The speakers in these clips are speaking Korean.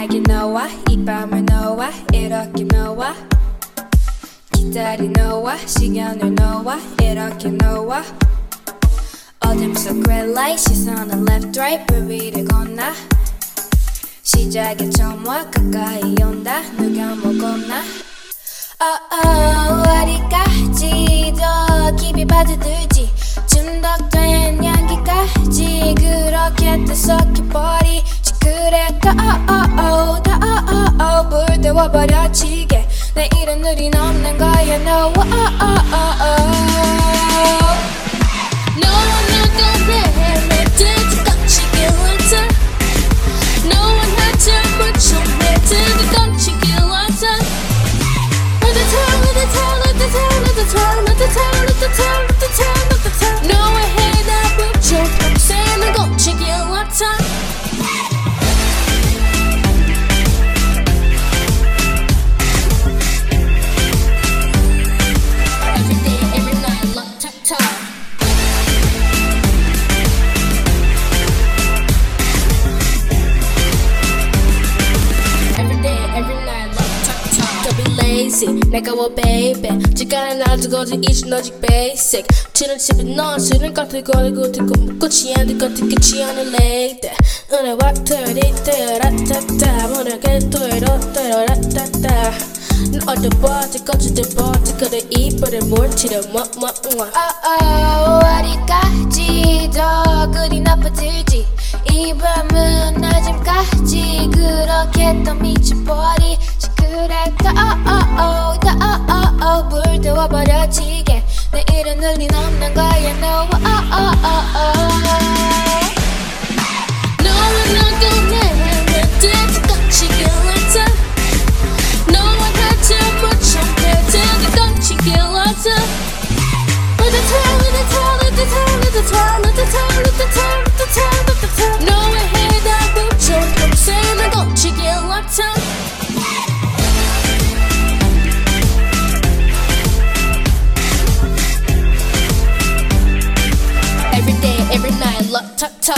기나게 너와 이 밤을 너와 이렇게 너와 기다린 너와 시간을 너와 이렇게 너와 어둠 속 red light 시선은 left right 불 위를 건너 시작의 처음과 가까이 온다 누가 먹었나 어디까지 더 깊이 빠져들지 중독된 향기까지 그렇게 뜨섞여버리지 그래 더 불 태워버려지게 내일은 누린 없는 거야 no 너와 누가 내 뜻이 꺾이길 원해 너와 나 잠을 좀 내 뜻이 꺾이길 원해 너의 해답을 줘 평생을 걷히길 원해 내가 워 baby 지간에 놔두고도 이제 너지 basic 치는 집에 넌 싫은 것들 거리고 듣고 묻고 취한 듯 것들 끝이 않은 lady 은혜와 토요일이 라타타 모르게 토요일로 라타타 넌 어디버지 거치들버지 그래 이불을 몰치려 어디까지 더 그리 나빠질지 이 밤은 낮음까지 그렇게 또 미쳐버리지 그래 불 태워버려지게 내일은 눈이 없는 거야 no 너와 누가 내 뜻이 꺾이길 원해 너와 나 잠을 좀 내 뜻이 꺾이길 원해 너의 해답을 줘 평생을 걷히길 원해 Every night, love, talk, talk.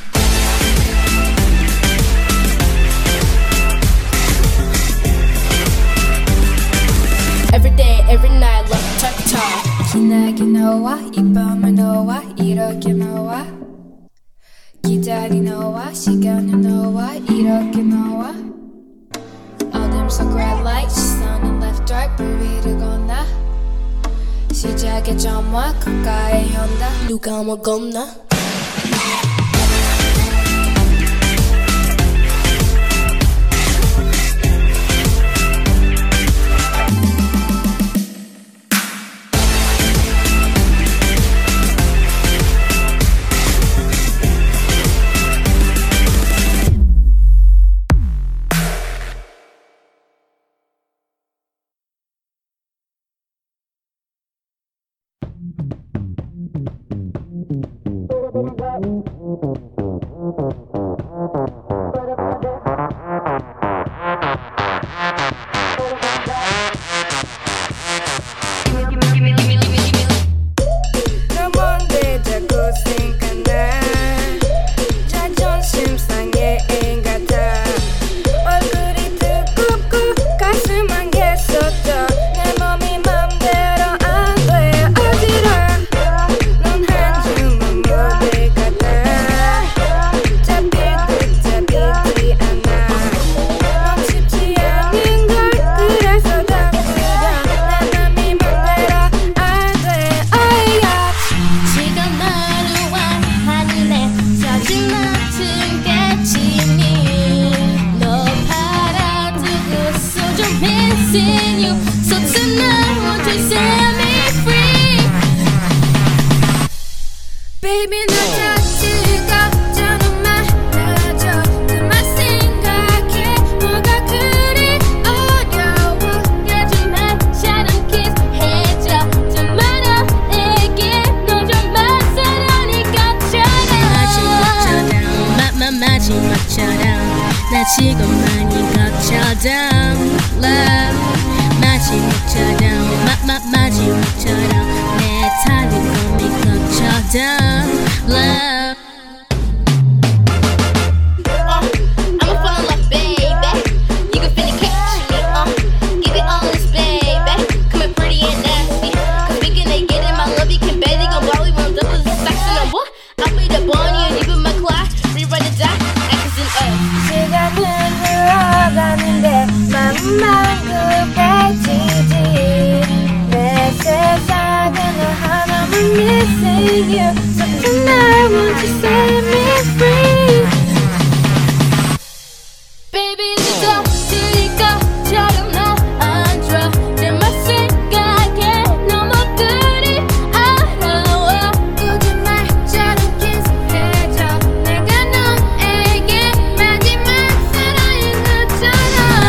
Every day, every night, love, talk, talk. 기나게 너와 이 밤을 너와 이렇게 너와 기다린 너와 시간을 너와 이렇게 너와 어둠 속 red light 시선은 left right 불 위를 건너 시작의 점과 가까이 온다 누가 먹었나 나 지금 많이 거쳐down love 마지막처럼 마지막처럼 내 탓은 꿈이 거쳐down love I'ma fall in love baby tonight, won't you set me free? Baby, 늦어 들릴 것처럼 나 안줘. 내 맘 생각에 너무 그리 알아와. 거짓말처럼 키스해줘. 내가 너에게 마지막 사랑인 것처럼.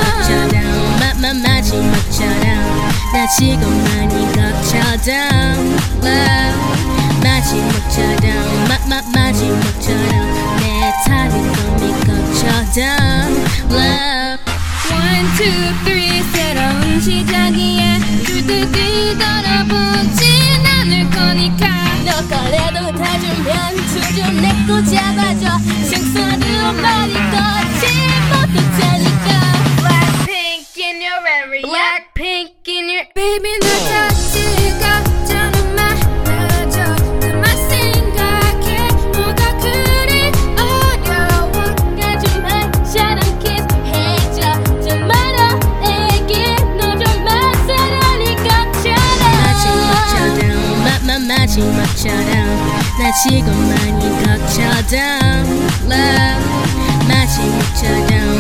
마지막처럼 나 지금 많이 걱정돼. 마지막처럼 마지막처럼 내 다리 꿈이 걱정돼. One, two, three, 새로운 시작이야. 두두 뒤돌아보진 않을 거니까. 너 거래도 다 주면 투좀 내꺼 잡아줘. 생수로 말이 거칠 못하니까. Blackpink in your area. Blackpink in your Baby, 너 다시 걱정은 말아줘. 그만 생각해. 뭐가 그리 어려워. 거짓말처럼 키스해줘. 좀 말아 내게 너 좀만 사랑이 것처럼. 마지막처럼 나 지금 많이 걱정돼.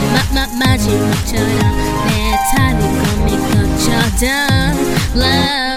마지막처럼 내 다리 꿈이 걱정돼.